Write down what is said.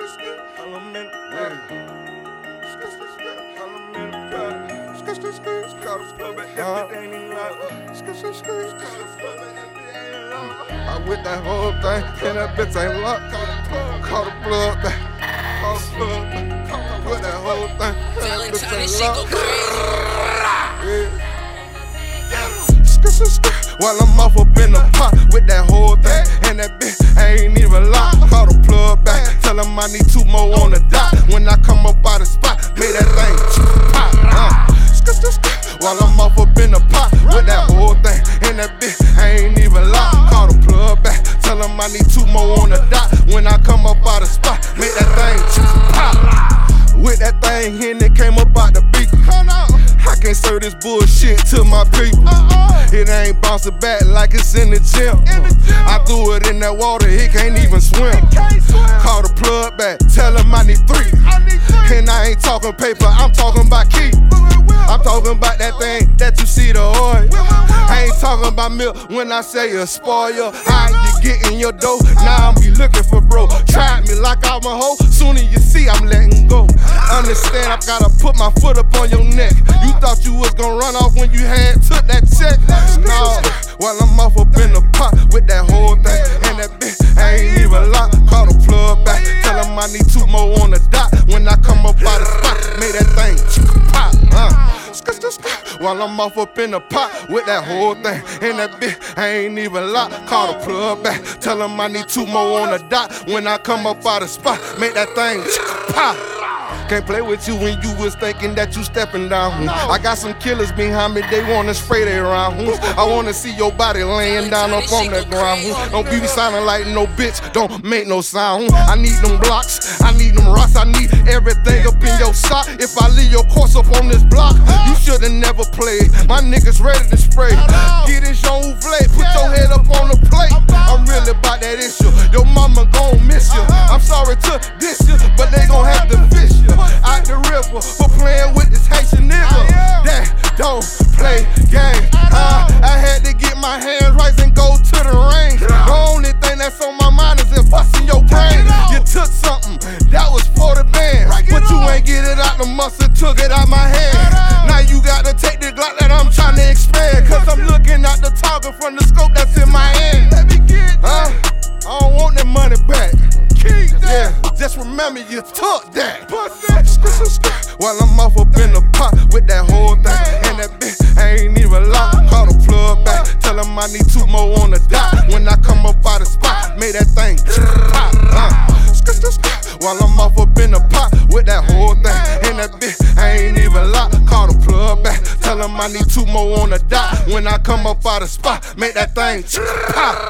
I with that whole thing, and that bitch ain't locked. Call the plug back. Call the plug back. With that whole thing, and that bitch ain't locked. While I'm off up in the pot with that whole thing, and that bitch ain't even locked. Call the plug back. Tell him I need 2 more on the dot. When I come up out the spot, make that thing pop. While I'm off up in the pot with that whole thing, and that bitch ain't even locked. Call the plug back. Tell him I need 2 more on the dot. When I come up out the spot, make that thing pop. With that thing and it came up out the beat. I can't serve this bullshit to my people. It ain't bouncing back like it's in the gym. I threw it in that water, it can't even swim. Call the plug back, tell him I need 3. And I ain't talking paper, I'm talking about key. I'm talking about that thing that you see the oil. I ain't talking about milk when I say a spoil. How you get in your dough? Now I'm be looking for bro. Tried me like I'm a hoe. Soon as you see I'm letting go. Understand I gotta put my foot up on your neck. You thought you was gonna run off when you had took that check. No, while I'm off up in the pot with that whole thing, and that bitch ain't even locked. Call the plug back. Tell him I need 2 more on the dot. When I come up out the spot, make that thing pop. While I'm off up in the pot with that whole thing, and that bitch ain't even locked. Call the plug back. Tell him I need 2 more on the dot. When I come up out the spot, make that thing pop. Can't play with you when you was thinking that you stepping down. I got some killers behind me, they wanna spray their round. I wanna see your body laying down up on the ground. Don't be sounding like no bitch, don't make no sound. I need them blocks, I need them rocks, I need everything up in your sock. If I leave your course up on this block, you should've never played. My niggas ready to spray. Get it on flake, put your head up on the plate. I'm really about that issue, your mama gon' miss you. I'm sorry to diss you, but they gon' have to fish you out the river for playing with this Haitian nigga that don't play games. I had to get my hands right and go to the range. The only thing that's on my mind is if busting your brain. You took something that was for the band, but you ain't get it out the muscle, took it out my hand. Now you gotta take the Glock that I'm trying to expand, cause I'm looking at the target from the scope that's in my hand. I don't want that money back. Yeah, just remember you took that. While I'm off up in the pot with that whole thing, and that bitch ain't even locked. Call the plug back, tell him I need 2 more on the dot. When I come up out the spot, make that thing pop. While I'm off up in the pot with that whole thing, and that bitch ain't even locked. Call the plug back, tell him I need 2 more on the dot. When I come up out the spot, make that thing pop.